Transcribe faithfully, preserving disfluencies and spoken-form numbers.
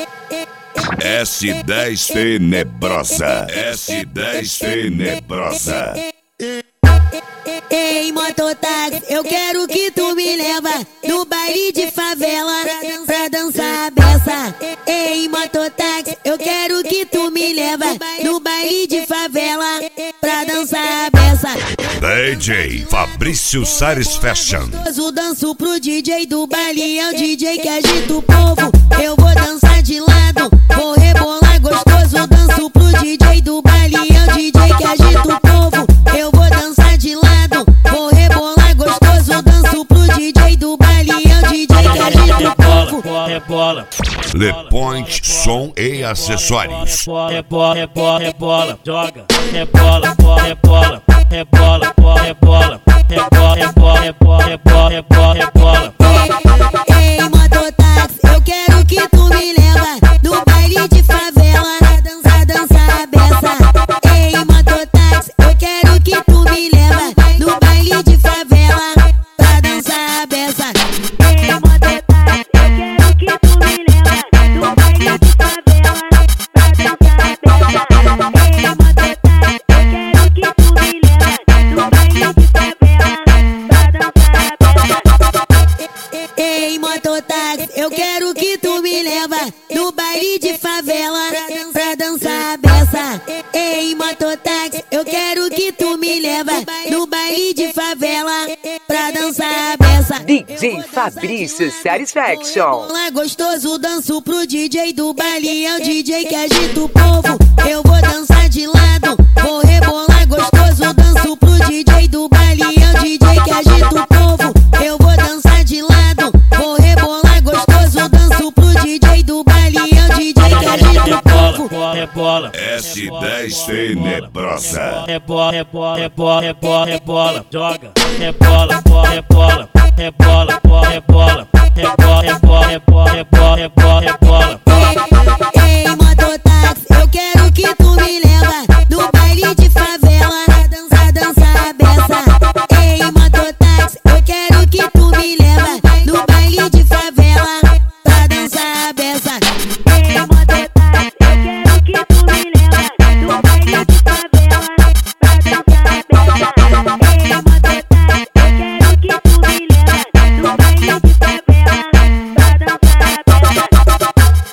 S dez Tenebrosa, S dez Tenebrosa. Ei, mototáxi, eu quero que tu me leva no baile de favela pra dançar a beça. Ei, mototáxi, eu quero que tu me leva no baile de favela pra dançar a beça. D J Fabrício Sares Fashion. Eu danço pro D J do baile, é o D J que agita o povo. Eu vou dançar de lado, vou rebolar gostoso. Danço pro D J do baile, é o D J que agita o povo. Eu vou dançar de lado, vou rebolar gostoso. Danço pro D J do baile, é o D J que agita o povo. Rebola, Le Point Som e Acessórios. rebola, rebola, rebola, joga, rebola, rebola, rebola, rebola, rebola, rebola, rebola, rebola, rebola, rebola. Ei, mototáxi, eu quero que tu me leva no baile de favela pra dançar, dançar a beça. Ei, mototáxi, eu quero que tu me leva no baile de favela pra dançar a beça. Ei, mototáxi, eu quero que tu me leva no baile de favela pra dançar a beça. Ei, mototáxi, eu quero que tu me leva no baile de favela pra dançar a beça. Ei, mototáxi, eu quero que tu me leva no baile de favela pra dançar a beça. Ei, mototáxi, eu quero que tu me leva no baile de favela pra dançar a beça. D J Fabrício Satisfaction. Lá gostoso, danço pro D J do baile, é o D J que agita o povo. Eu vou dançar de lado, vou rebolar gostoso. Danço pro D J do baile, é o D J que agita o povo. Eu vou dançar de lado, vou rebolar gostoso. Danço pro D J do baile, é o D J que agita o povo. Rebola, S dez Tenebrosa. rebola, rebola, rebola, rebola, rebola, joga, rebola, rebola, rebola, rebola, rebola, rebola, rebola, rebola, rebola, rebola.